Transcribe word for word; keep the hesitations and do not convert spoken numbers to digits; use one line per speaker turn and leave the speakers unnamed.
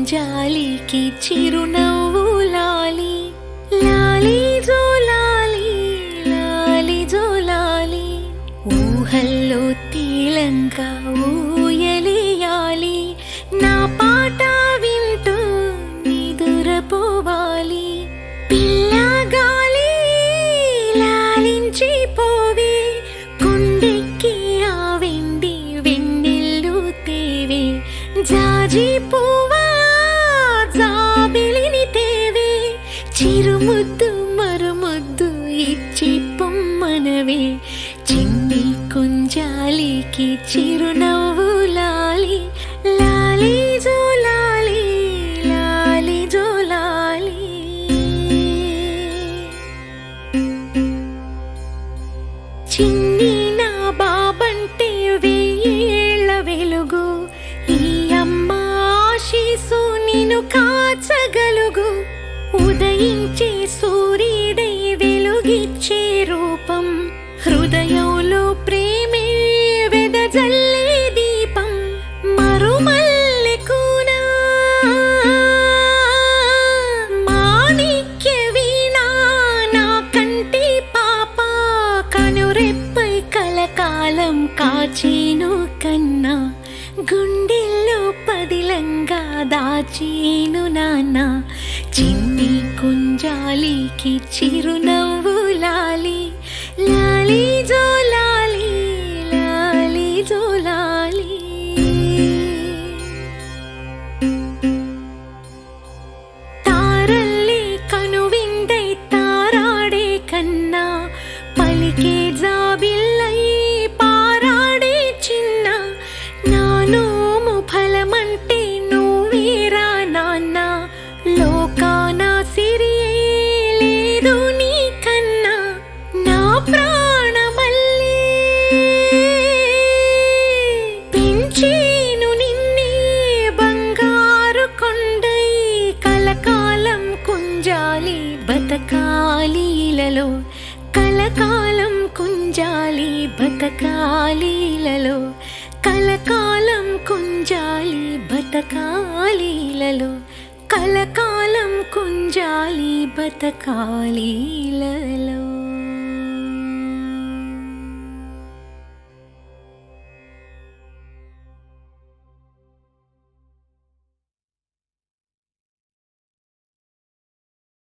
కుంజాలికి చిరునవ్వు లాలి లాలి జో లాలి లాలి జో లాలి ఊహల్లో తీలంగా ఊయలియాలి నా పాట వింటూ నిదురపోవాలి పిల్లగాలి లాలించి పోవే కొండెక్కి ఆ వెండి వెన్నెల్లు తేవే జాజి పువ్వా జాబిలిని తేవే చిరుముద్దు మరుముద్దు ఇచ్చి పొమ్మనవే చిన్ని కుంజాలికి చిరునవ్వు లాలి లాలి జో లాలి లాలి జో లాలి చిన్ని నా బాబంటే వెయ్యేళ్ల వెలుగు ఈ అమ్మ ఆశీసు నిన్ను కాచగలుగు ఉదయించే సూర్యుడై వెలుగిచ్చే రూపం హృదయంలో ప్రేమే వెదజల్లే దీపం మరుమల్లె కూన మాణిక్య వీణా నా కంటి పాప కనురెప్పై కలకాలం కాచేను కన్నా గుండెల్లో పదిలంగా దాచేను నాన్న చిన్ని కుంజాలికి చిరునవ్వు లాలి లాలి జో లాలి లాలి జో లాలి తారల్లే కనువిందై తారాడే కన్నా పలికే జాబిల్లై పారాడే చిన్న నానోము ఫలమంటే నువ్వేరా నాన్న లోకాన సిరియే లేదు నీ కన్నా నా ప్రాణమల్లే పెంచేను నిన్నే బంగారు కొండై కలకాలం కుంజాలి బతకాలి ఇలలో కలకాలం కుంజాలి బతకాలి ఇలలో కలకాలం కుంజాలి బతకాలి ఇలలో కలకాలం కుంజాలి బతకాలి ఇలలో.